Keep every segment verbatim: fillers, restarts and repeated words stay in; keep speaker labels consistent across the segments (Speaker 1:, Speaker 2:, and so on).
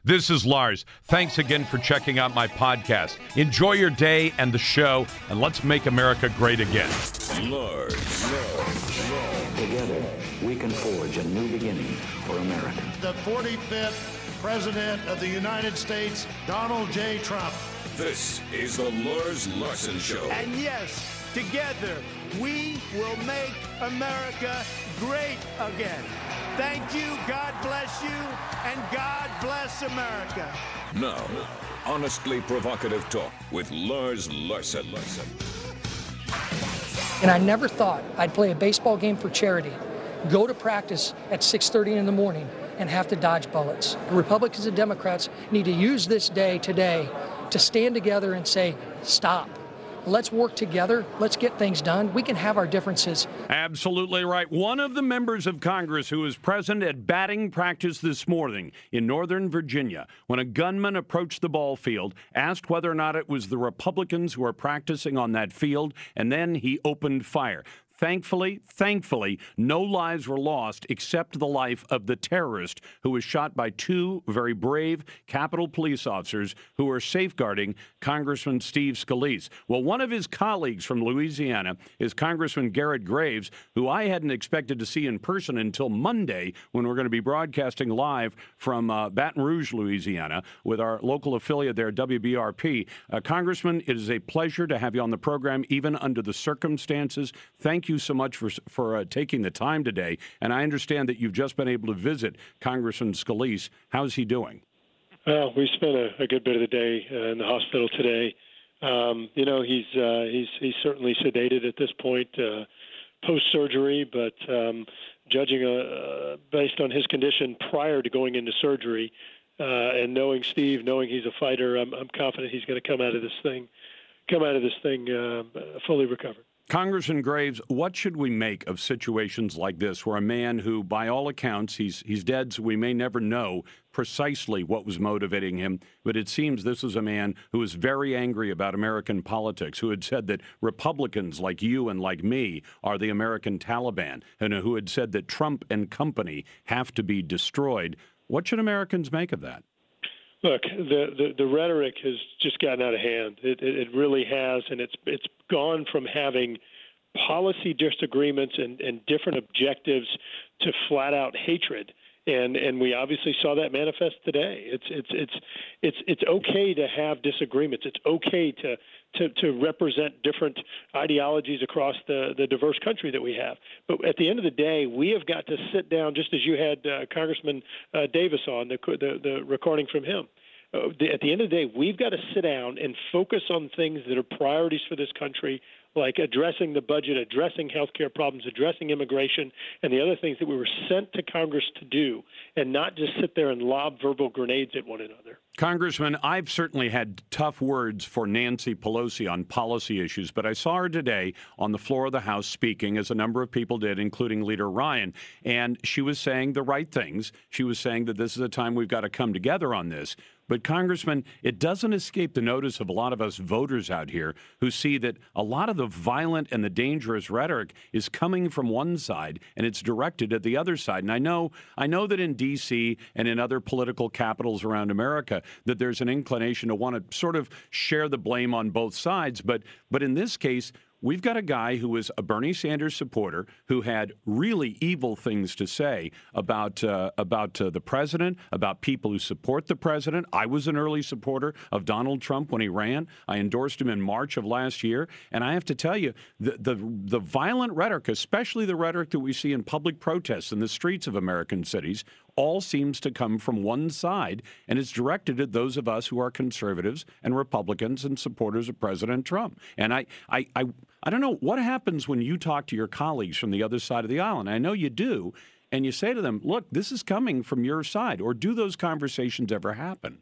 Speaker 1: This is Lars. Thanks again for checking out my podcast. Enjoy your day and the show, and let's make America great again.
Speaker 2: Lars. Lars. Lars.
Speaker 3: Together, we can forge a new beginning for America.
Speaker 4: The forty-fifth President of the United States, Donald J. Trump.
Speaker 2: This is the Lars Larson Show.
Speaker 5: And yes, together, we will make America great again. Thank you, God bless you, and God bless America.
Speaker 2: Now, honestly provocative talk with Lars Larson. Larson.
Speaker 6: And I never thought I'd play a baseball game for charity, go to practice at six thirty in the morning, and have to dodge bullets. Republicans and Democrats need to use this day today to stand together and say, stop. Let's work together. Let's get things done. We can have our differences.
Speaker 1: Absolutely right. One of the members of Congress who was present at batting practice this morning in Northern Virginia when a gunman approached the ball field, asked whether or not it was the Republicans who were practicing on that field, and then he opened fire. Thankfully, thankfully, no lives were lost except the life of the terrorist who was shot by two very brave Capitol police officers who were safeguarding Congressman Steve Scalise. Well, one of his colleagues from Louisiana is Congressman Garrett Graves, who I hadn't expected to see in person until Monday when we're going to be broadcasting live from uh, Baton Rouge, Louisiana, with our local affiliate there, W B R P. Uh, Congressman, it is a pleasure to have you on the program, even under the circumstances. Thank you so much for for uh, taking the time today. And I understand that you've just been able to visit Congressman Scalise. How's he doing?
Speaker 7: Well, we spent a, a good bit of the day uh, in the hospital today. Um, you know, he's uh, he's he's certainly sedated at this point, uh, post surgery. But um, judging uh, based on his condition prior to going into surgery, uh, and knowing Steve, knowing he's a fighter, I'm, I'm confident he's going to come out of this thing, come out of this thing uh, fully recovered.
Speaker 1: Congressman Graves, what should we make of situations like this where a man who, by all accounts, he's he's dead, so we may never know precisely what was motivating him, but it seems this was a man who was very angry about American politics, who had said that Republicans like you and like me are the American Taliban, and who had said that Trump and company have to be destroyed. What should Americans make of that?
Speaker 7: Look, the, the, the rhetoric has just gotten out of hand. It, it, it really has, and it's it's gone from having policy disagreements and, and different objectives to flat-out hatred. And and we obviously saw that manifest today. It's it's it's it's it's okay to have disagreements. It's okay to to, to represent different ideologies across the, the diverse country that we have. But at the end of the day, we have got to sit down, just as you had uh, Congressman uh, Davis on, the, the the recording from him. Uh, the, at the end of the day, we've got to sit down and focus on things that are priorities for this country, like addressing the budget, addressing health care problems, addressing immigration, and the other things that we were sent to Congress to do, and not just sit there and lob verbal grenades at one another.
Speaker 1: Congressman, I've certainly had tough words for Nancy Pelosi on policy issues, but I saw her today on the floor of the House speaking, as a number of people did, including Leader Ryan, and she was saying the right things. She was saying that this is a time we've got to come together on this. But, Congressman, it doesn't escape the notice of a lot of us voters out here who see that a lot of the violent and the dangerous rhetoric is coming from one side and it's directed at the other side. And I know I know that in D C and in other political capitals around America that there's an inclination to want to sort of share the blame on both sides. But but in this case, we've got a guy who was a Bernie Sanders supporter who had really evil things to say about uh, about uh, the president, about people who support the president. I was an early supporter of Donald Trump when he ran. I endorsed him in March of last year. And I have to tell you, the, the, the violent rhetoric, especially the rhetoric that we see in public protests in the streets of American cities, all seems to come from one side, and it's directed at those of us who are conservatives and Republicans and supporters of President Trump. And I, I, I, I don't know what happens when you talk to your colleagues from the other side of the aisle, and I know you do, and you say to them, look, this is coming from your side, or do those conversations ever happen?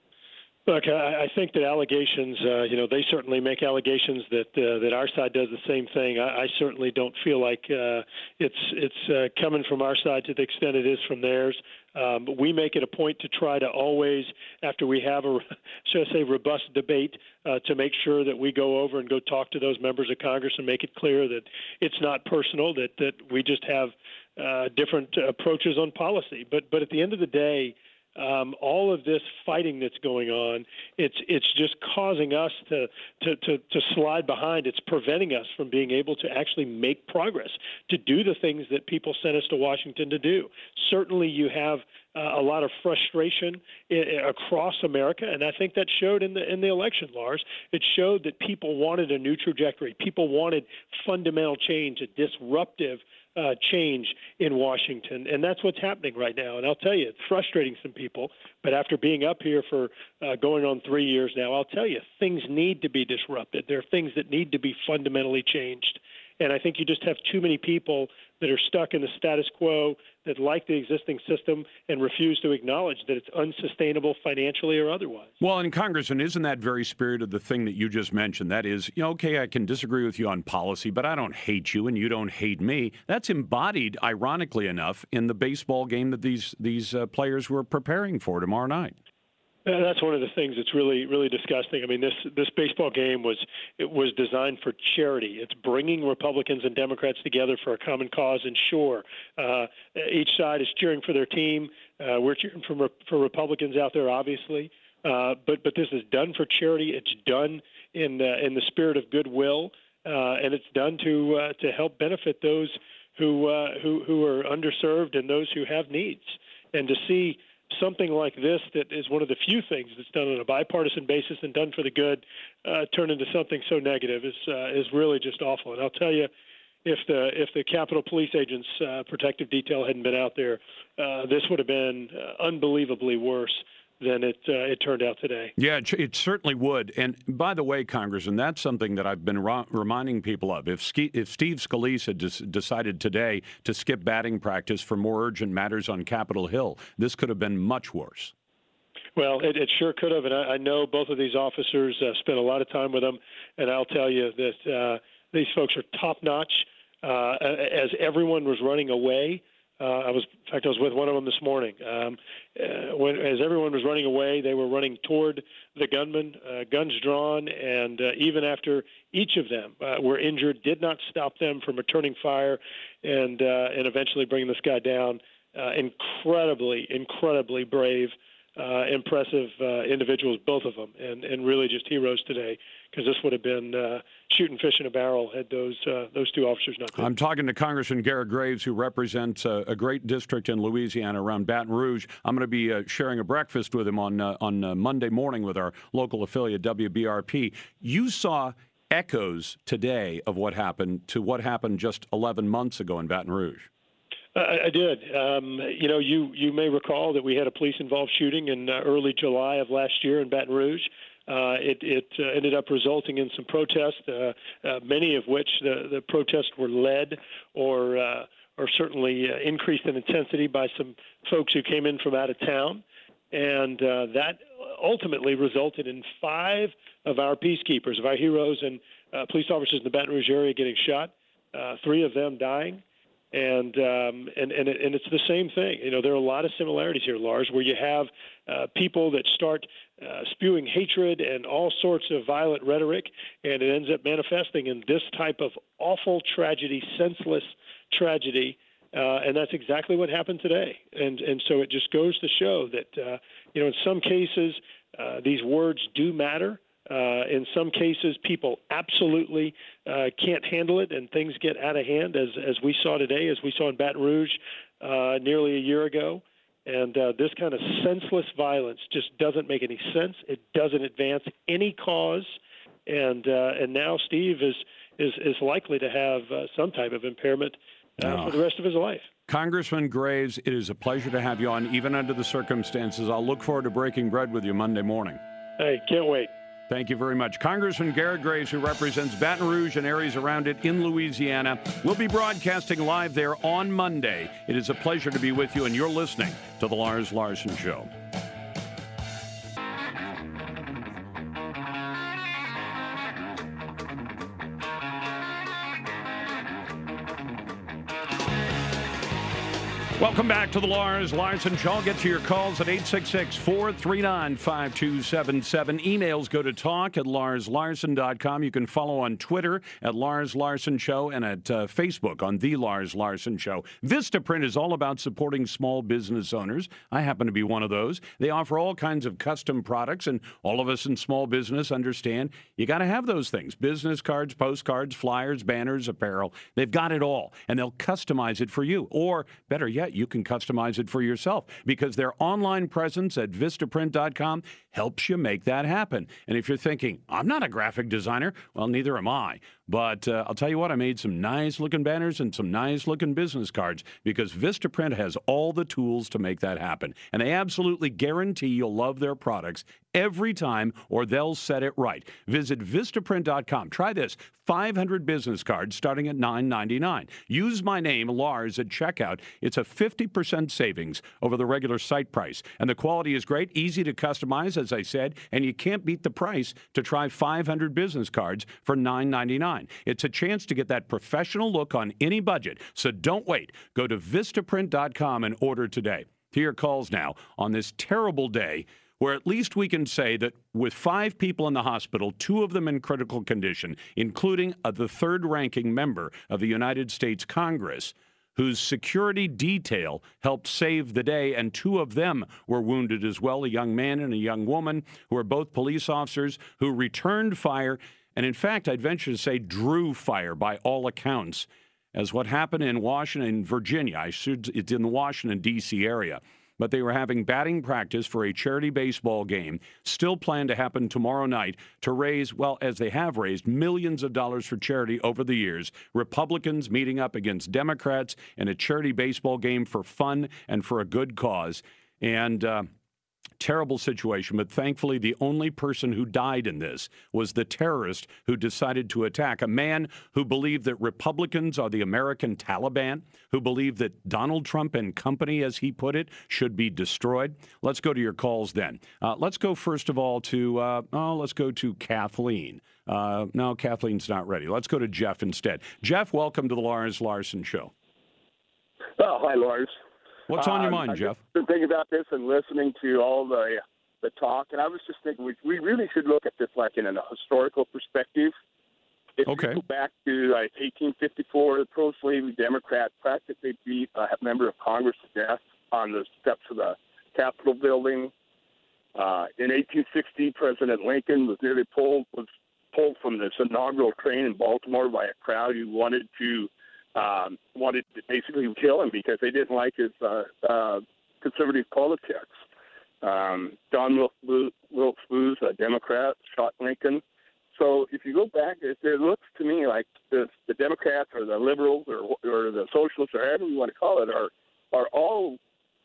Speaker 7: Look, I, I think that allegations, uh, you know, they certainly make allegations that uh, that our side does the same thing. I, I certainly don't feel like uh, it's it's uh, coming from our side to the extent it is from theirs. Um, but we make it a point to try to always, after we have a, should I say, robust debate, uh, to make sure that we go over and go talk to those members of Congress and make it clear that it's not personal, that that we just have uh, different approaches on policy. But but at the end of the day, Um, all of this fighting that's going on, it's it's just causing us to, to, to, to slide behind. It's preventing us from being able to actually make progress, to do the things that people sent us to Washington to do. Certainly you have uh, a lot of frustration I- across America, and I think that showed in the in the election, Lars. It showed that people wanted a new trajectory. People wanted fundamental change, a disruptive Uh, change in Washington, and that's what's happening right now. And I'll tell you, it's frustrating some people, but after being up here for uh, going on three years now, I'll tell you, things need to be disrupted. There are things that need to be fundamentally changed. And I think you just have too many people that are stuck in the status quo, that like the existing system and refuse to acknowledge that it's unsustainable financially or otherwise.
Speaker 1: Well, and Congressman, isn't that very spirit of the thing that you just mentioned? That is, you know, okay, I can disagree with you on policy, but I don't hate you and you don't hate me. That's embodied, ironically enough, in the baseball game that these these uh, players were preparing for tomorrow night.
Speaker 7: Uh, That's one of the things that's really, really disgusting. I mean, this this baseball game was it was designed for charity. It's bringing Republicans and Democrats together for a common cause. And sure, uh, each side is cheering for their team. Uh, we're cheering for for Republicans out there, obviously. Uh, but but this is done for charity. It's done in uh, in the spirit of goodwill, uh, and it's done to uh, to help benefit those who uh, who who are underserved and those who have needs. And to see something like this, that is one of the few things that's done on a bipartisan basis and done for the good, uh, turn into something so negative is uh, is really just awful. And I'll tell you, if the if the Capitol Police Agents uh, protective detail hadn't been out there, uh, this would have been uh, unbelievably worse than it uh, it turned out today.
Speaker 1: Yeah, it, it certainly would. And by the way, Congressman, that's something that I've been ro- reminding people of. If Ski- if Steve Scalise had des- decided today to skip batting practice for more urgent matters on Capitol Hill, this could have been much worse.
Speaker 7: Well, it, it sure could have, and I, I know both of these officers uh, spent a lot of time with them, and I'll tell you that uh, these folks are top-notch. Uh, as everyone was running away, Uh, I was, in fact, I was with one of them this morning. Um, uh, when, as everyone was running away, they were running toward the gunman, uh, guns drawn, and uh, even after each of them uh, were injured, did not stop them from returning fire and uh, and eventually bringing this guy down. Uh, incredibly, incredibly brave, uh, impressive uh, individuals, both of them, and, and really just heroes today, because this would have been uh, shooting fish in a barrel had those uh, those two officers not been.
Speaker 1: I'm talking to Congressman Garrett Graves, who represents uh, a great district in Louisiana around Baton Rouge. I'm going to be uh, sharing a breakfast with him on uh, on uh, Monday morning with our local affiliate W B R P. You saw echoes today of what happened to what happened just eleven months ago in Baton Rouge.
Speaker 7: I, I did. Um, you know, you you may recall that we had a police-involved shooting in uh, early July of last year in Baton Rouge. Uh, it it uh, ended up resulting in some protests, uh, uh, many of which the, the protests were led or uh, or certainly uh, increased in intensity by some folks who came in from out of town. And uh, that ultimately resulted in five of our peacekeepers, of our heroes and uh, police officers in the Baton Rouge area getting shot, uh, three of them dying. And um, and and, it, and it's the same thing. You know, there are a lot of similarities here, Lars, where you have uh, people that start uh, spewing hatred and all sorts of violent rhetoric, and it ends up manifesting in this type of awful tragedy, senseless tragedy. Uh, and that's exactly what happened today. And and so it just goes to show that, uh, you know, in some cases, uh, these words do matter. Uh, in some cases, people absolutely uh, can't handle it, and things get out of hand, as as we saw today, as we saw in Baton Rouge uh, nearly a year ago. And uh, this kind of senseless violence just doesn't make any sense. It doesn't advance any cause. And uh, and now Steve is is is likely to have uh, some type of impairment uh, oh. for the rest of his life.
Speaker 1: Congressman Graves, it is a pleasure to have you on, even under the circumstances. I'll look forward to breaking bread with you Monday morning.
Speaker 7: Hey, can't wait.
Speaker 1: Thank you very much. Congressman Garrett Graves, who represents Baton Rouge and areas around it in Louisiana, will be broadcasting live there on Monday. It is a pleasure to be with you, and you're listening to The Lars Larson Show. Welcome back to the Lars Larson Show. I'll get to your calls at eight six six, four three nine, five two seven seven. Emails go to talk at lars larson dot com. You can follow on Twitter at Lars Larson Show and at uh, Facebook on The Lars Larson Show. Vistaprint is all about supporting small business owners. I happen to be one of those. They offer all kinds of custom products, and all of us in small business understand you got to have those things. Business cards, postcards, flyers, banners, apparel. They've got it all, and they'll customize it for you. Or, better yet, you can customize it for yourself because their online presence at vistaprint dot com helps you make that happen. And if you're thinking, I'm not a graphic designer, well, neither am I. But uh, I'll tell you what, I made some nice-looking banners and some nice-looking business cards because Vistaprint has all the tools to make that happen. And they absolutely guarantee you'll love their products every time or they'll set it right. Visit vistaprint dot com. Try this. five hundred business cards starting at nine ninety-nine. Use my name, Lars, at checkout. It's a fifty percent savings over the regular site price. And the quality is great, easy to customize, as I said, and you can't beat the price to try five hundred business cards for nine ninety-nine. It's a chance to get that professional look on any budget. So don't wait. Go to vistaprint dot com and order today. To your calls now on this terrible day, where at least we can say that with five people in the hospital, two of them in critical condition, including uh, the third-ranking member of the United States Congress, whose security detail helped save the day, and two of them were wounded as well, a young man and a young woman, who are both police officers who returned fire, and in fact, I'd venture to say drew fire by all accounts, as what happened in Washington, Virginia. I should, it's in the Washington, D C area. But they were having batting practice for a charity baseball game, still planned to happen tomorrow night, to raise, well, as they have raised, millions of dollars for charity over the years. Republicans meeting up against Democrats in a charity baseball game for fun and for a good cause. And uh, terrible situation, but thankfully the only person who died in this was the terrorist who decided to attack, a man who believed that Republicans are the American Taliban, who believed that Donald Trump and company, as he put it, should be destroyed. Let's go to your calls then. Uh, let's go first of all to, uh, oh, let's go to Kathleen. Uh, no, Kathleen's not ready. Let's go to Jeff instead. Jeff, welcome to the Lars Larson Show.
Speaker 8: Oh, hi, Lars.
Speaker 1: What's on your mind,
Speaker 8: um,
Speaker 1: Jeff?
Speaker 8: I've been thinking about this and listening to all the the talk, and I was just thinking we, we really should look at this like in a historical perspective. If
Speaker 1: okay.
Speaker 8: you go back to like eighteen fifty-four, the pro-slavery Democrat practically beat a member of Congress to death on the steps of the Capitol building. Uh, in eighteen sixty, President Lincoln was nearly pulled was pulled from this inaugural train in Baltimore by a crowd who wanted to. Um, wanted to basically kill him because they didn't like his uh, uh, conservative politics. Um, John Wilkes Booth, a Democrat, shot Lincoln. So if you go back, it, it looks to me like the, the Democrats or the liberals or, or the socialists or however you want to call it are are all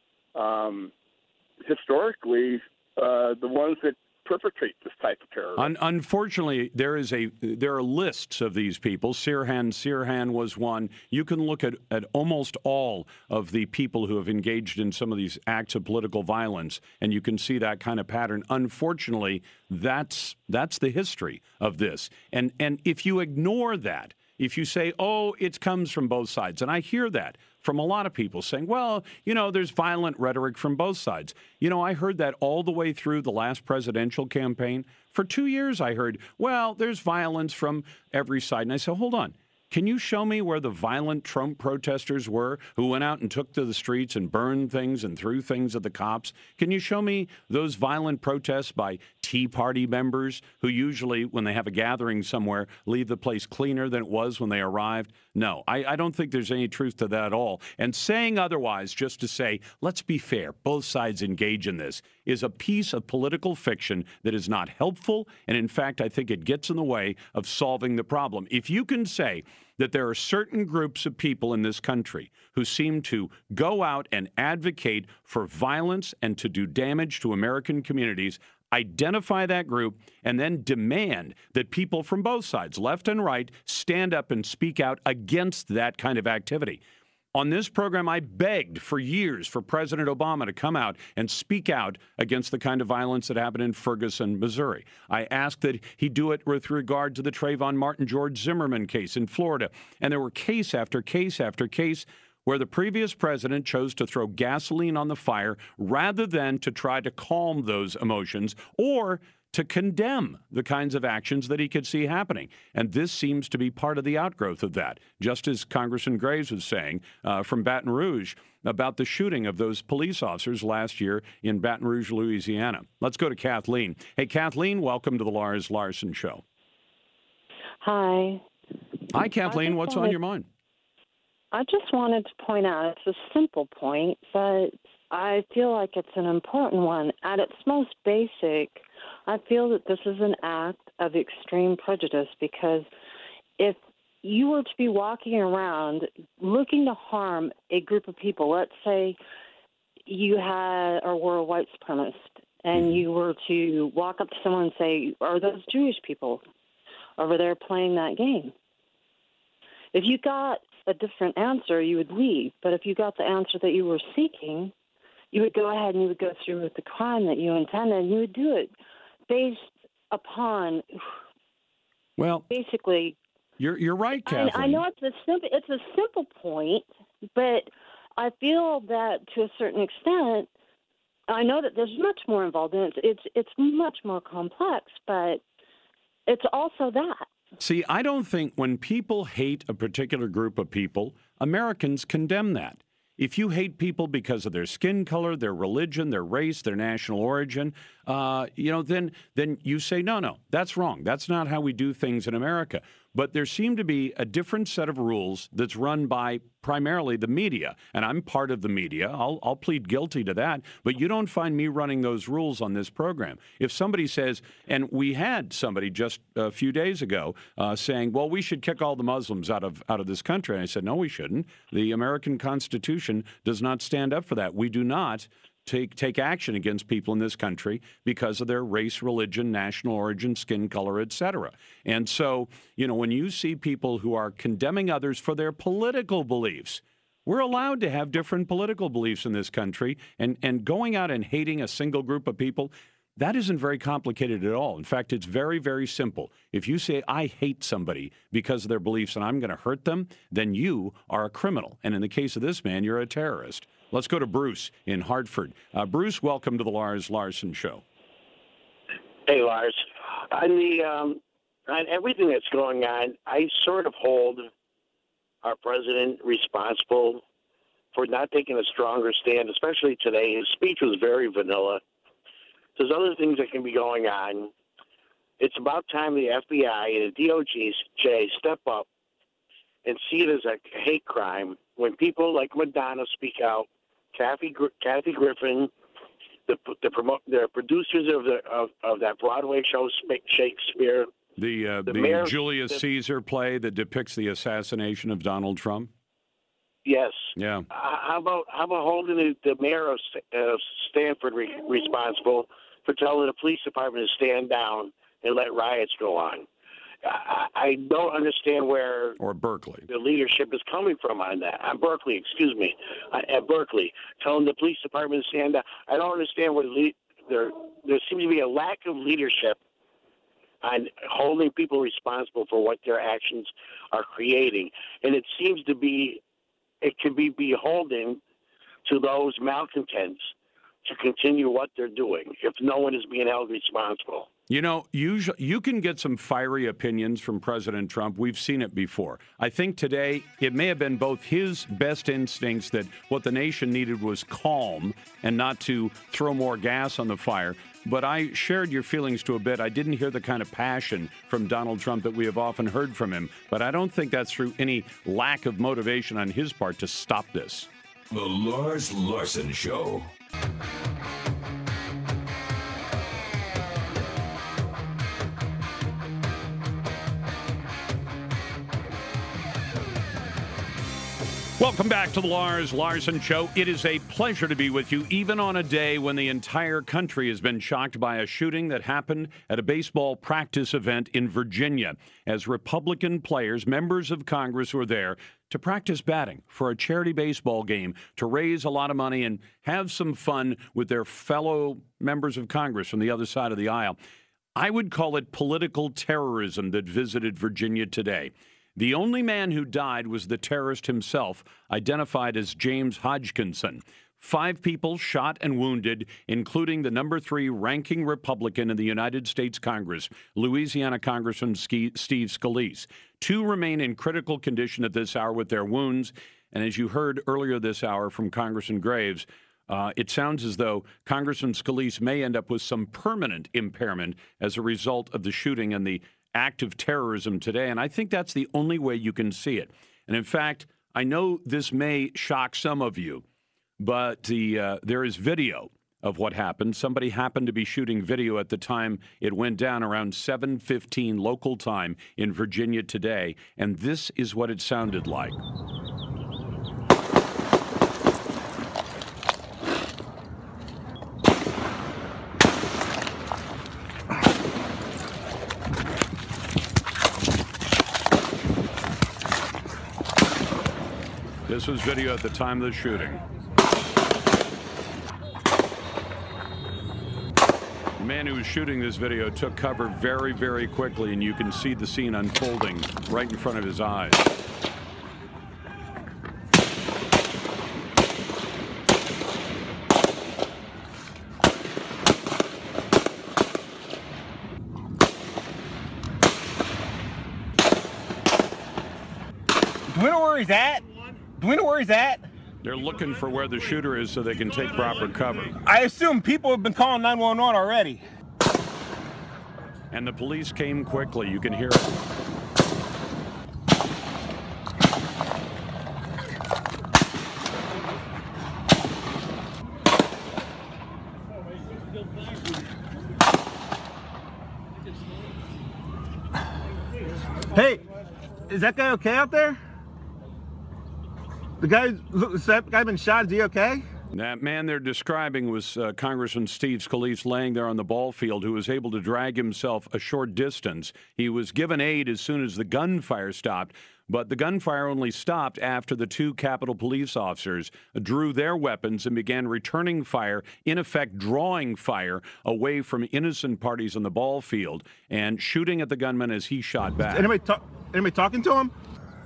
Speaker 8: um, historically uh, the ones that perpetrate this type of terror.
Speaker 1: Un- unfortunately, there is a there are lists of these people. Sirhan Sirhan was one. You can look at, at almost all of the people who have engaged in some of these acts of political violence, and you can see that kind of pattern. Unfortunately, that's that's the history of this. And and if you ignore that, if you say, oh, it comes from both sides, and I hear that from a lot of people saying, well, you know, there's violent rhetoric from both sides. You know, I heard that all the way through the last presidential campaign. For two years, I heard, well, there's violence from every side. And I said, hold on. Can you show me where the violent Trump protesters were who went out and took to the streets and burned things and threw things at the cops? Can you show me those violent protests by Tea Party members who usually, when they have a gathering somewhere, leave the place cleaner than it was when they arrived? No, I, I don't think there's any truth to that at all. And saying otherwise, just to say, let's be fair, both sides engage in this, is a piece of political fiction that is not helpful. And in fact, I think it gets in the way of solving the problem. If you can say that there are certain groups of people in this country who seem to go out and advocate for violence and to do damage to American communities, identify that group, and then demand that people from both sides, left and right, stand up and speak out against that kind of activity. On this program, I begged for years for President Obama to come out and speak out against the kind of violence that happened in Ferguson, Missouri. I asked that he do it with regard to the Trayvon Martin, George Zimmerman case in Florida. And there were case after case after case where the previous president chose to throw gasoline on the fire rather than to try to calm those emotions or to condemn the kinds of actions that he could see happening. And this seems to be part of the outgrowth of that, just as Congressman Graves was saying uh, from Baton Rouge about the shooting of those police officers last year in Baton Rouge, Louisiana. Let's go to Kathleen. Hey, Kathleen, welcome to the Lars Larson Show.
Speaker 9: Hi.
Speaker 1: Hi, Kathleen. What's
Speaker 9: wanted,
Speaker 1: on your mind?
Speaker 9: I just wanted to point out, it's a simple point, but I feel like it's an important one. At its most basic, I feel that this is an act of extreme prejudice, because if you were to be walking around looking to harm a group of people, let's say you had or were a white supremacist, and you were to walk up to someone and say, are those Jewish people over there playing that game? If you got a different answer, you would leave. But if you got the answer that you were seeking, you would go ahead and you would go through with the crime that you intended, and you would do it based upon,
Speaker 1: well,
Speaker 9: basically.
Speaker 1: You're you're right, Kathleen.
Speaker 9: I, I know it's a simple it's a simple point, but I feel that to a certain extent, I know that there's much more involved in it. It's it's much more complex, but it's also that.
Speaker 1: See, I don't think when people hate a particular group of people, Americans condemn that. If you hate people because of their skin color, their religion, their race, their national origin, uh, you know, then then you say, no, no, that's wrong. That's not how we do things in America. But there seem to be a different set of rules that's run by primarily the media. And I'm part of the media. I'll, I'll plead guilty to that. But you don't find me running those rules on this program. If somebody says, and we had somebody just a few days ago uh, saying, well, we should kick all the Muslims out of out of this country. And I said, no, we shouldn't. The American Constitution does not stand up for that. We do not take take action against people in this country because of their race, religion, national origin, skin color, et cetera. And so, you know, when you see people who are condemning others for their political beliefs, we're allowed to have different political beliefs in this country, and, and going out and hating a single group of people, that isn't very complicated at all. In fact, it's very, very simple. If you say, I hate somebody because of their beliefs and I'm going to hurt them, then you are a criminal. And in the case of this man, you're a terrorist. Let's go to Bruce in Hartford. Uh, Bruce, welcome to the Lars Larson Show.
Speaker 10: Hey, Lars. On the um, on everything that's going on, I sort of hold our president responsible for not taking a stronger stand, especially today. His speech was very vanilla. There's other things that can be going on. It's about time the F B I and the D O J step up and see it as a hate crime when people like Madonna speak out. Kathy Kathy Griffin, the the promote the producers of the of, of that Broadway show Shakespeare,
Speaker 1: the uh, the, the Julius the, Caesar play that depicts the assassination of Donald Trump.
Speaker 10: Yes.
Speaker 1: Yeah.
Speaker 10: Uh, how about how about holding the, the mayor of uh, Stanford re- responsible for telling the police department to stand down and let riots go on? I, I don't understand where
Speaker 1: or Berkeley
Speaker 10: the leadership is coming from on that. On Berkeley, excuse me, at Berkeley, telling the police department to stand down. I don't understand where le- there there seems to be a lack of leadership on holding people responsible for what their actions are creating, and it seems to be it can be beholden to those malcontents to continue what they're doing if no one is being held responsible.
Speaker 1: You know, usually you can get some fiery opinions from President Trump. We've seen it before. I think today it may have been both his best instincts that what the nation needed was calm and not to throw more gas on the fire. But I shared your feelings to a bit. I didn't hear the kind of passion from Donald Trump that we have often heard from him. But I don't think that's through any lack of motivation on his part to stop this.
Speaker 2: The Lars Larson Show.
Speaker 1: Welcome back to the Lars Larson Show. It is a pleasure to be with you, even on a day when the entire country has been shocked by a shooting that happened at a baseball practice event in Virginia, as Republican players, members of Congress, were there to practice batting for a charity baseball game to raise a lot of money and have some fun with their fellow members of Congress from the other side of the aisle. I would call it political terrorism that visited Virginia today. The only man who died was the terrorist himself, identified as James Hodgkinson. Five people shot and wounded, including the number three ranking Republican in the United States Congress, Louisiana Congressman Steve Scalise. Two remain in critical condition at this hour with their wounds. And as you heard earlier this hour from Congressman Graves, uh, it sounds as though Congressman Scalise may end up with some permanent impairment as a result of the shooting and the act of terrorism today. And I think that's the only way you can see it. And in fact, I know this may shock some of you, but the uh, there is video of what happened. Somebody happened to be shooting video at the time it went down around seven fifteen local time in Virginia today, and this is what it sounded like. This was video at the time of the shooting. The man who was shooting this video took cover very, very quickly, and you can see the scene unfolding right in front of his eyes.
Speaker 11: Do we know where he's at? Do we know where he's at?
Speaker 1: They're looking for where the shooter is so they can take proper cover.
Speaker 11: I assume people have been calling nine one one already.
Speaker 1: And the police came quickly. You can hear it.
Speaker 11: Hey, is that guy okay out there? The guy, that guy been shot, is he okay?
Speaker 1: That man they're describing was uh, Congressman Steve Scalise laying there on the ball field, who was able to drag himself a short distance. He was given aid as soon as the gunfire stopped, but the gunfire only stopped after the two Capitol Police officers drew their weapons and began returning fire, in effect drawing fire away from innocent parties on the ball field and shooting at the gunman as he shot back.
Speaker 11: Anybody, talk, anybody talking to him?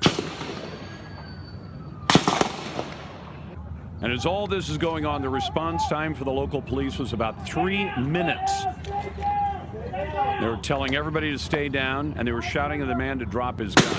Speaker 1: And as all this is going on, the response time for the local police was about three minutes. They were telling everybody to stay down, and they were shouting at the man to drop his gun.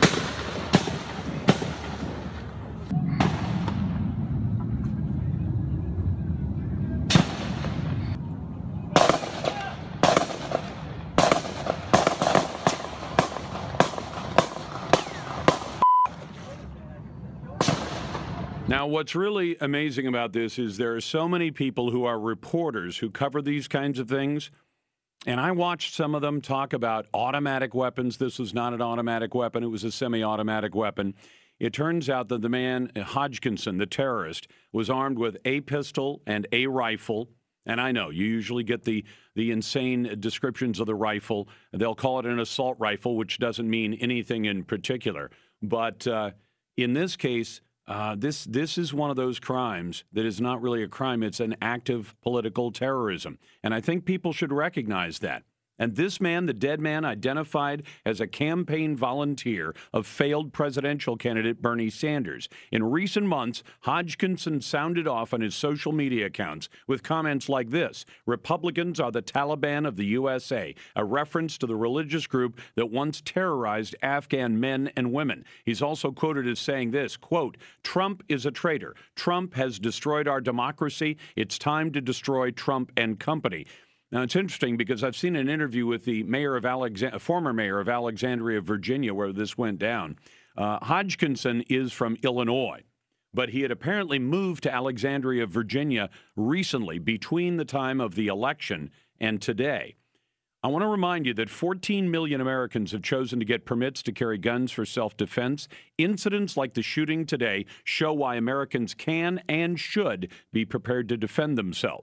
Speaker 1: Now, what's really amazing about this is there are so many people who are reporters who cover these kinds of things. And I watched some of them talk about automatic weapons. This was not an automatic weapon. It was a semi-automatic weapon. It turns out that the man, Hodgkinson, the terrorist, was armed with a pistol and a rifle. And I know you usually get the, the insane descriptions of the rifle. They'll call it an assault rifle, which doesn't mean anything in particular. But uh, in this case, Uh, this this is one of those crimes that is not really a crime. It's an act of political terrorism. And I think people should recognize that. And this man, the dead man, identified as a campaign volunteer of failed presidential candidate Bernie Sanders. In recent months, Hodgkinson sounded off on his social media accounts with comments like this: Republicans are the Taliban of the U S A, a reference to the religious group that once terrorized Afghan men and women. He's also quoted as saying this, quote, Trump is a traitor. Trump has destroyed our democracy. It's time to destroy Trump and company. Now, it's interesting because I've seen an interview with the mayor of Alexand- former mayor of Alexandria, Virginia, where this went down. Uh, Hodgkinson is from Illinois, but he had apparently moved to Alexandria, Virginia recently between the time of the election and today. I want to remind you that fourteen million Americans have chosen to get permits to carry guns for self-defense. Incidents like the shooting today show why Americans can and should be prepared to defend themselves.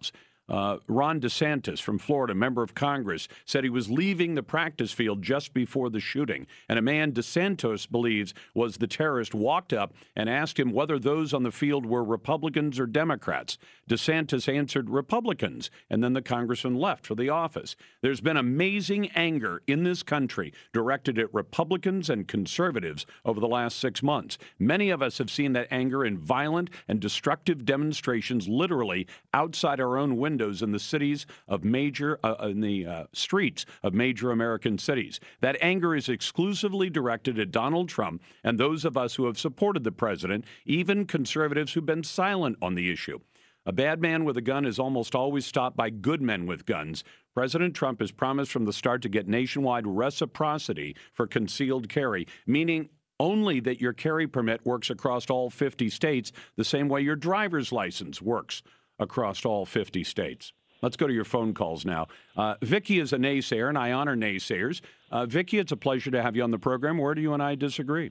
Speaker 1: Uh, Ron DeSantis from Florida, member of Congress, said he was leaving the practice field just before the shooting. And a man DeSantis believes was the terrorist walked up and asked him whether those on the field were Republicans or Democrats. DeSantis answered Republicans, and then the congressman left for the office. There's been amazing anger in this country directed at Republicans and conservatives over the last six months. Many of us have seen that anger in violent and destructive demonstrations literally outside our own windows in the cities of major, uh, in the uh, streets of major American cities. That anger is exclusively directed at Donald Trump and those of us who have supported the president, even conservatives who've been silent on the issue. A bad man with a gun is almost always stopped by good men with guns. President Trump has promised from the start to get nationwide reciprocity for concealed carry, meaning only that your carry permit works across all fifty states the same way your driver's license works across all fifty states. Let's go to your phone calls now. Uh, Vicky is a naysayer, and I honor naysayers. Uh, Vicky, it's a pleasure to have you on the program. Where do you and I disagree?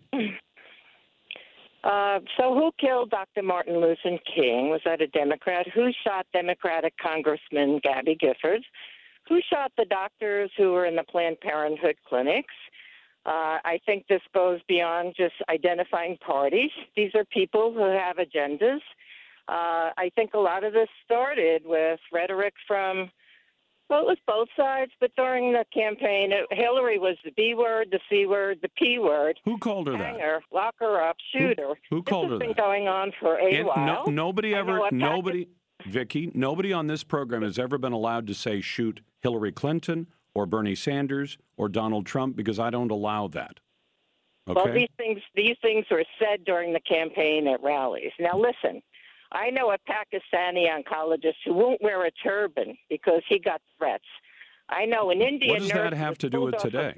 Speaker 12: Uh, so who killed Doctor Martin Luther King? Was that a Democrat? Who shot Democratic Congressman Gabby Giffords? Who shot the doctors who were in the Planned Parenthood clinics? Uh, I think this goes beyond just identifying parties. These are people who have agendas. Uh, I think a lot of this started with rhetoric from, well, it was both sides, but during the campaign, it, Hillary was the B word, the C word, the P word.
Speaker 1: Who called her that?
Speaker 12: Hanger, lock her up, shoot her.
Speaker 1: Who, who called her that?
Speaker 12: This has been going on for a
Speaker 1: and
Speaker 12: while.
Speaker 1: No, nobody ever,
Speaker 12: Packard,
Speaker 1: nobody, Vicky, nobody on this program has ever been allowed to say shoot Hillary Clinton or Bernie Sanders or Donald Trump because I don't allow that. Okay?
Speaker 12: Well, these things, these things were said during the campaign at rallies. Now, listen. I know a Pakistani oncologist who won't wear a turban because he got threats. I know an Indian nurse.
Speaker 1: What does that have to do with today?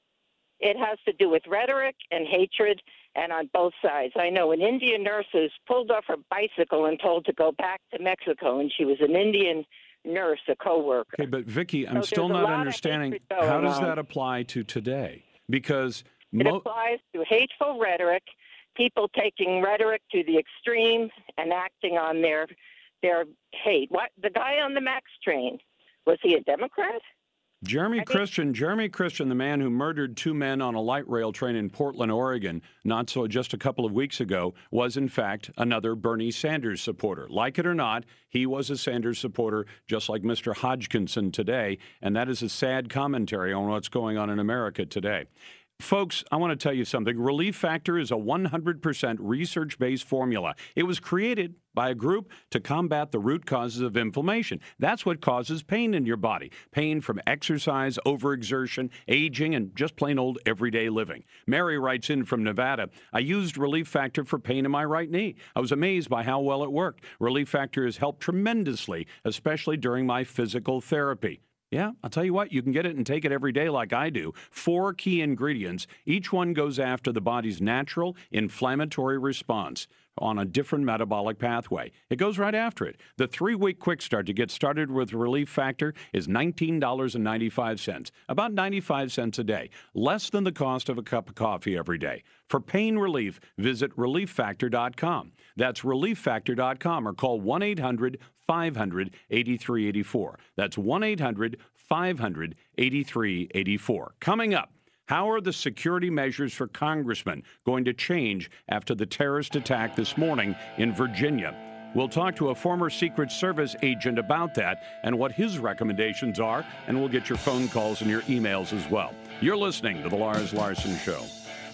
Speaker 12: It has to do with rhetoric and hatred, and on both sides. I know an Indian nurse who's pulled off her bicycle and told to go back to Mexico, and she was an Indian nurse, a co-worker.
Speaker 1: Okay, but Vicky, I'm
Speaker 12: so
Speaker 1: still not understanding how does on. that apply to today? Because
Speaker 12: it
Speaker 1: mo-
Speaker 12: applies to hateful rhetoric. People taking rhetoric to the extreme and acting on their their hate. What the guy on the Max train, was he a Democrat?
Speaker 1: Jeremy I Christian, think- Jeremy Christian, the man who murdered two men on a light rail train in Portland, Oregon, not so just a couple of weeks ago, was in fact another Bernie Sanders supporter. Like it or not, he was a Sanders supporter, just like Mister Hodgkinson today, and that is a sad commentary on what's going on in America today. Folks, I want to tell you something. Relief Factor is a one hundred percent research-based formula. It was created by a group to combat the root causes of inflammation. That's what causes pain in your body. Pain from exercise, overexertion, aging, and just plain old everyday living. Mary writes in from Nevada, I used Relief Factor for pain in my right knee. I was amazed by how well it worked. Relief Factor has helped tremendously, especially during my physical therapy. Yeah, I'll tell you what, you can get it and take it every day like I do. Four key ingredients. Each one goes after the body's natural inflammatory response on a different metabolic pathway. It goes right after it. The three-week quick start to get started with Relief Factor is nineteen dollars and ninety-five cents, about ninety-five cents a day, less than the cost of a cup of coffee every day. For pain relief, visit relief factor dot com. That's relief factor dot com or call one eight hundred five hundred eighty-three eighty-four. That's one eight hundred five hundred eighty-three eighty-four. Coming up, how are the security measures for congressmen going to change after the terrorist attack this morning in Virginia? We'll talk to a former Secret Service agent about that and what his recommendations are, and we'll get your phone calls and your emails as well. You're listening to The Lars Larson Show.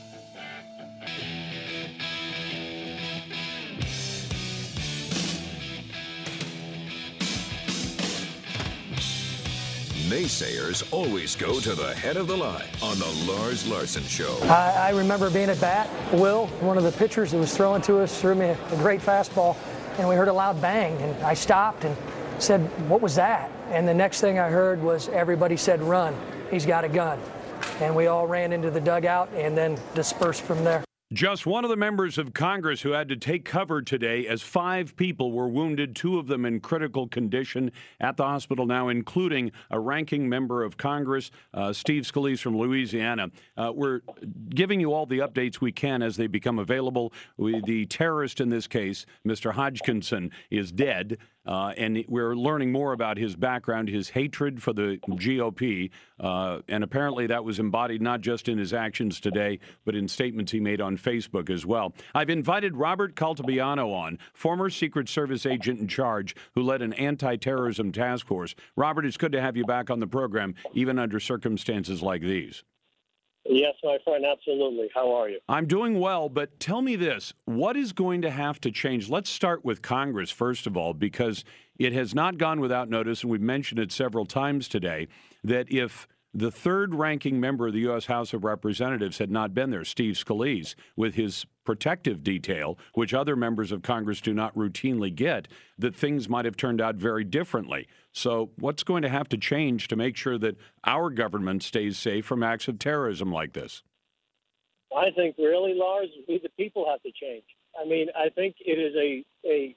Speaker 2: Naysayers always go to the head of the line on the Lars Larson Show.
Speaker 6: I, I remember being at bat. Will, one of the pitchers that was throwing to us, threw me a, a great fastball, and we heard a loud bang, and I stopped and said, what was that? And the next thing I heard was everybody said, run, he's got a gun. And we all ran into the dugout and then dispersed from there.
Speaker 1: Just one of the members of Congress who had to take cover today as five people were wounded, two of them in critical condition at the hospital now, including a ranking member of Congress, uh, Steve Scalise from Louisiana. Uh, we're giving you all the updates we can as they become available. We, the terrorist in this case, Mister Hodgkinson, is dead. Uh, and we're learning more about his background, his hatred for the G O P. Uh, and apparently that was embodied not just in his actions today, but in statements he made on Facebook as well. I've invited Robert Caltabiano on, former Secret Service agent in charge who led an anti-terrorism task force. Robert, it's good to have you back on the program, even under circumstances like these.
Speaker 13: Yes, my friend, absolutely. How are you?
Speaker 1: I'm doing well, but tell me this. What is going to have to change? Let's start with Congress, first of all, because it has not gone without notice, and we've mentioned it several times today, that if the third-ranking member of the U S House of Representatives had not been there, Steve Scalise, with his protective detail, which other members of Congress do not routinely get, that things might have turned out very differently. So what's going to have to change to make sure that our government stays safe from acts of terrorism like this?
Speaker 13: I think really, Lars, we the people have to change. I mean, I think it is a a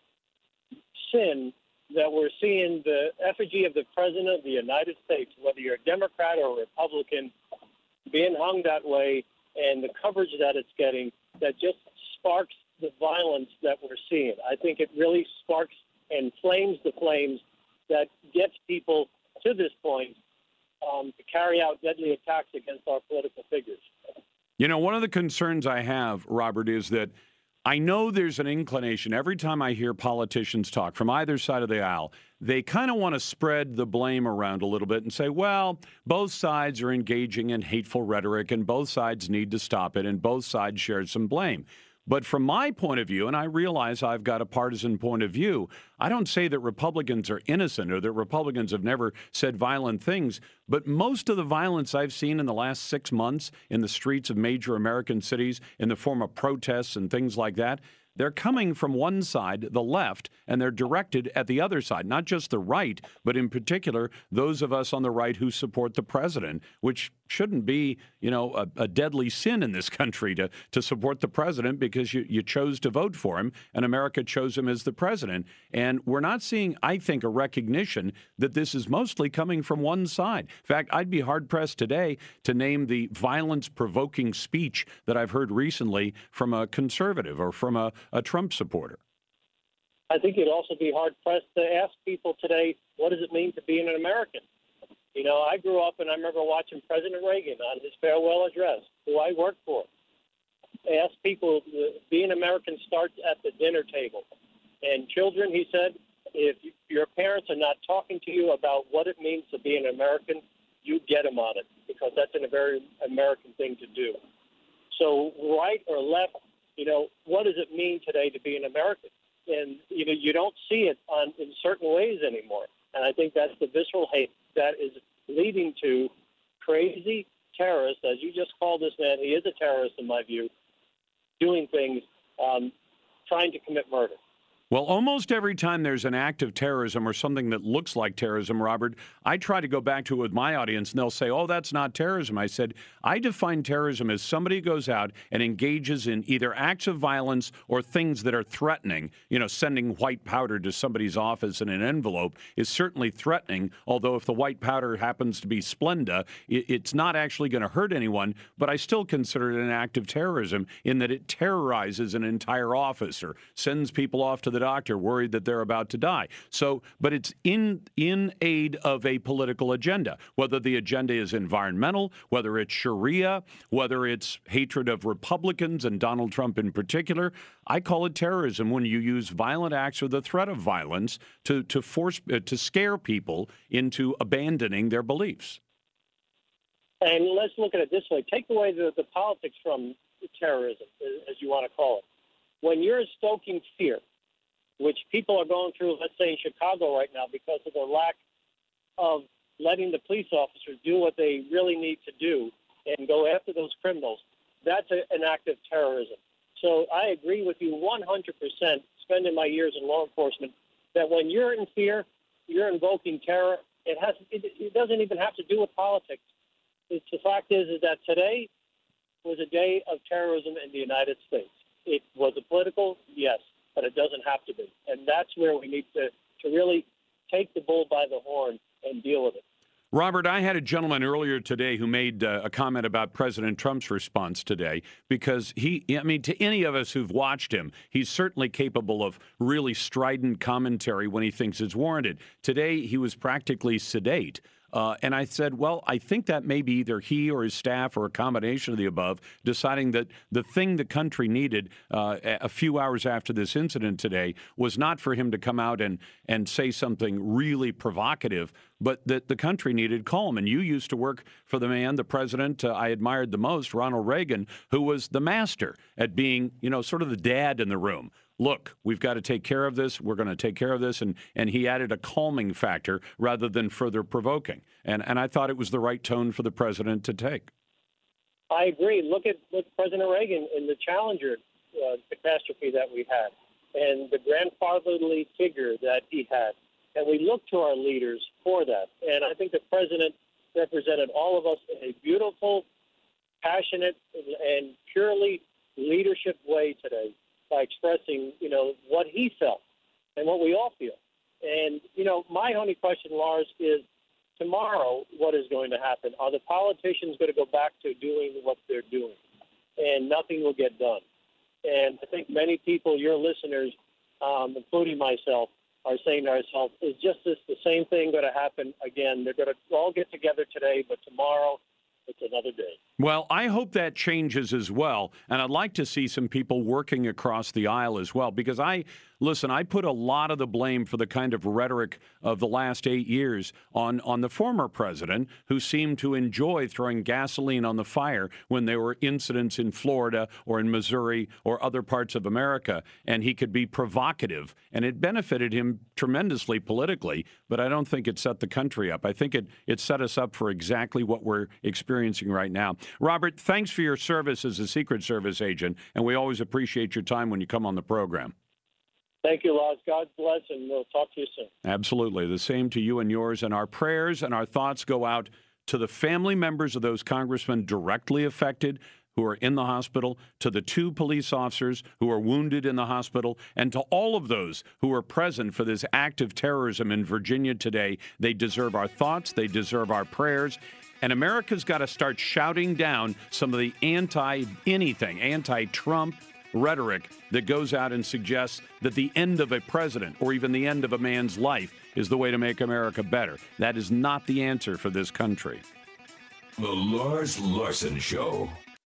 Speaker 13: sin that we're seeing the effigy of the President of the United States, whether you're a Democrat or a Republican, being hung that way, and the coverage that it's getting, that just sparks the violence that we're seeing. I think it really sparks and flames the flames that gets people to this point um, to carry out deadly attacks against our political figures.
Speaker 1: You know, one of the concerns I have, Robert, is that I know there's an inclination every time I hear politicians talk from either side of the aisle, they kind of want to spread the blame around a little bit and say, well, both sides are engaging in hateful rhetoric and both sides need to stop it and both sides share some blame. But from my point of view, and I realize I've got a partisan point of view, I don't say that Republicans are innocent or that Republicans have never said violent things, but most of the violence I've seen in the last six months in the streets of major American cities in the form of protests and things like that, they're coming from one side, the left, and they're directed at the other side, not just the right, but in particular, those of us on the right who support the president, which shouldn't be, you know, a, a deadly sin in this country to, to support the president because you, you chose to vote for him and America chose him as the president. And we're not seeing, I think, a recognition that this is mostly coming from one side. In fact, I'd be hard-pressed today to name the violence-provoking speech that I've heard recently from a conservative or from a, a Trump supporter.
Speaker 13: I think you'd also be hard-pressed to ask people today, what does it mean to be an American? You know, I grew up and I remember watching President Reagan on his farewell address, who I worked for. Ask people, being American starts at the dinner table. And children, he said, if your parents are not talking to you about what it means to be an American, you get them on it, because that's a very American thing to do. So right or left, you know, what does it mean today to be an American? And, you know, you don't see it on in certain ways anymore. And I think that's the visceral hate that is leading to crazy terrorists, as you just called this man. He is a terrorist in my view, doing things, um, trying to commit murder.
Speaker 1: Well, almost every time there's an act of terrorism or something that looks like terrorism, Robert, I try to go back to it with my audience, and they'll say, oh, that's not terrorism. I said, I define terrorism as somebody goes out and engages in either acts of violence or things that are threatening. You know, sending white powder to somebody's office in an envelope is certainly threatening, although if the white powder happens to be Splenda, it's not actually going to hurt anyone, but I still consider it an act of terrorism in that it terrorizes an entire office or sends people off to the doctor worried that they're about to die. So, but it's in in aid of a political agenda, whether the agenda is environmental, whether it's Sharia, whether it's hatred of Republicans and Donald Trump in particular. I call it terrorism when you use violent acts or the threat of violence to to force uh, to scare people into abandoning their beliefs.
Speaker 13: And let's look at it this way: take away the, the politics from terrorism, as you want to call it. When you're stoking fear, which people are going through, let's say in Chicago right now, because of the lack of letting the police officers do what they really need to do and go after those criminals, that's a, an act of terrorism. So I agree with you one hundred percent, spending my years in law enforcement, that when you're in fear, you're invoking terror. It has. It, it doesn't even have to do with politics. It's, the fact is, is that today was a day of terrorism in the United States. It was a political, yes, but it doesn't have to be. And that's where we need to, to really take the bull by the horn and deal with it.
Speaker 1: Robert, I had a gentleman earlier today who made uh, a comment about President Trump's response today because he, I mean, to any of us who've watched him, he's certainly capable of really strident commentary when he thinks it's warranted. Today, he was practically sedate. Uh, and I said, well, I think that may be either he or his staff or a combination of the above deciding that the thing the country needed uh, a few hours after this incident today was not for him to come out and, and say something really provocative, but that the country needed calm. And you used to work for the man, the president uh, I admired the most, Ronald Reagan, who was the master at being, you know, sort of the dad in the room. Look, we've got to take care of this. We're going to take care of this. And, and he added a calming factor rather than further provoking. And, and I thought it was the right tone for the president to take.
Speaker 13: I agree. Look at look President Reagan in the Challenger uh, catastrophe that we had and the grandfatherly figure that he had. And we look to our leaders for that. And I think the president represented all of us in a beautiful, passionate, and purely leadership way today, by expressing, you know, what he felt and what we all feel. And, you know, my only question, Lars, is tomorrow what is going to happen? Are the politicians going to go back to doing what they're doing? And nothing will get done. And I think many people, your listeners, um, including myself, are saying to ourselves, is just this the same thing going to happen again? They're going to all get together today, but tomorrow it's another day.
Speaker 1: Well, I hope that changes as well. And I'd like to see some people working across the aisle as well, because I, listen, I put a lot of the blame for the kind of rhetoric of the last eight years on, on the former president, who seemed to enjoy throwing gasoline on the fire when there were incidents in Florida or in Missouri or other parts of America. And he could be provocative, and it benefited him tremendously politically, but I don't think it set the country up. I think it, it set us up for exactly what we're experiencing right now. Robert, thanks for your service as a Secret Service agent, and we always appreciate your time when you come on the program.
Speaker 13: Thank you, Lars. God bless, and we'll talk to you soon.
Speaker 1: Absolutely. The same to you and yours, and our prayers and our thoughts go out to the family members of those congressmen directly affected who are in the hospital, to the two police officers who are wounded in the hospital, and to all of those who are present for this act of terrorism in Virginia today. They deserve our thoughts. They deserve our prayers. And America's got to start shouting down some of the anti-anything, anti-Trump rhetoric that goes out and suggests that the end of a president or even the end of a man's life is the way to make America better. That is not the answer for this country.
Speaker 2: The Lars Larson Show.